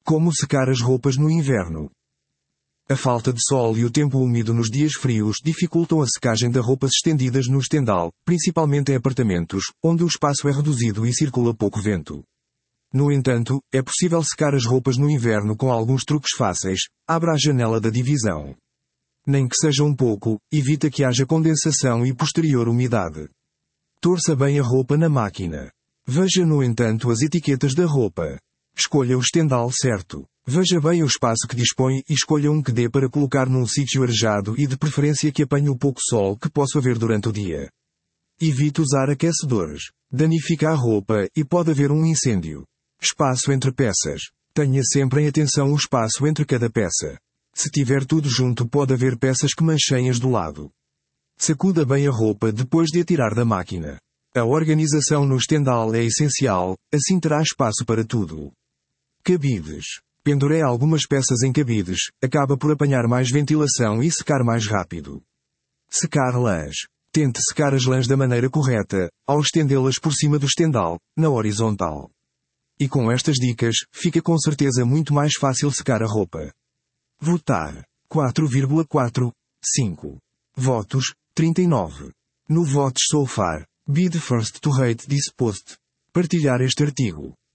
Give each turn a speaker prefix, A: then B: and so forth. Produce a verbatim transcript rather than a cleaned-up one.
A: Como secar as roupas no inverno. A falta de sol e o tempo úmido nos dias frios dificultam a secagem de roupas estendidas no estendal, principalmente em apartamentos, onde o espaço é reduzido e circula pouco vento. No entanto, é possível secar as roupas no inverno com alguns truques fáceis. Abra a janela da divisão. Nem que seja um pouco, evita que haja condensação e posterior umidade. Torça bem a roupa na máquina. Veja no entanto as etiquetas da roupa. Escolha o estendal certo. Veja bem o espaço que dispõe e escolha um que dê para colocar num sítio arejado e de preferência que apanhe o pouco sol que possa haver durante o dia. Evite usar aquecedores. Danifica a roupa e pode haver um incêndio. Espaço entre peças. Tenha sempre em atenção o espaço entre cada peça. Se tiver tudo junto pode haver peças que manchem-as do lado. Sacuda bem a roupa depois de a tirar da máquina. A organização no estendal é essencial, assim terá espaço para tudo. Cabides. Pendure algumas peças em cabides, acaba por apanhar mais ventilação e secar mais rápido. Secar lãs. Tente secar as lãs da maneira correta, ao estendê-las por cima do estendal, na horizontal. E com estas dicas, fica com certeza muito mais fácil secar a roupa. Votar. quatro vírgula quatro, cinco. Votos, trinta e nove. No Votes So Far, be the first to rate this post. Partilhar este artigo.